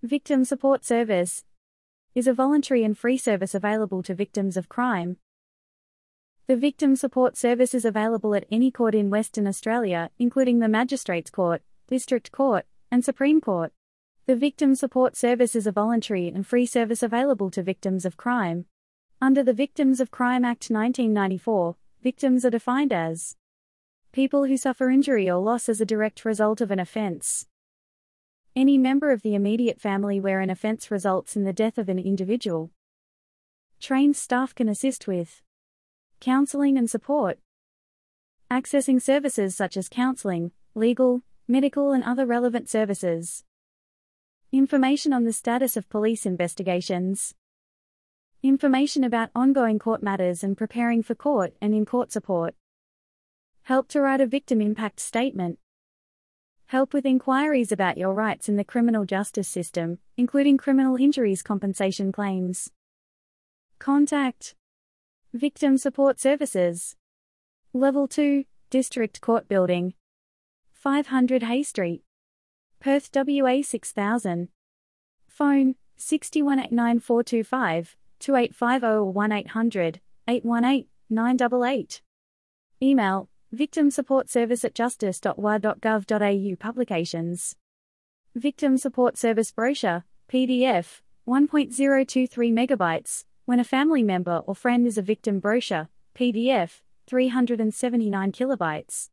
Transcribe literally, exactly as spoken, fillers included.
Victim Support Service is a voluntary and free service available to victims of crime. The Victim Support Service is available at any court in Western Australia, including the Magistrates Court, District Court, and Supreme Court. The Victim Support Service is a voluntary and free service available to victims of crime. Under the Victims of Crime Act nineteen ninety-four, victims are defined as people who suffer injury or loss as a direct result of an offence. Any member of the immediate family where an offence results in the death of an individual. Trained staff can assist with counselling and support, accessing services such as counselling, legal, medical and other relevant services, information on the status of police investigations, information about ongoing court matters and preparing for court and in-court support, help to write a victim impact statement, help with inquiries about your rights in the criminal justice system, including criminal injuries compensation claims. Contact Victim Support Services. Level two, District Court Building, five hundred Hay Street, Perth W A six thousand. Phone, six one eight nine four two five, two eight five zero or one eight hundred, eight one eight, nine eight eight. Email, victim support service at justice dot w a dot gov dot a u. Publications. Victim Support Service Brochure, P D F, one point zero two three megabytes, when a family member or friend is a victim. Brochure, P D F, three hundred seventy-nine kilobytes.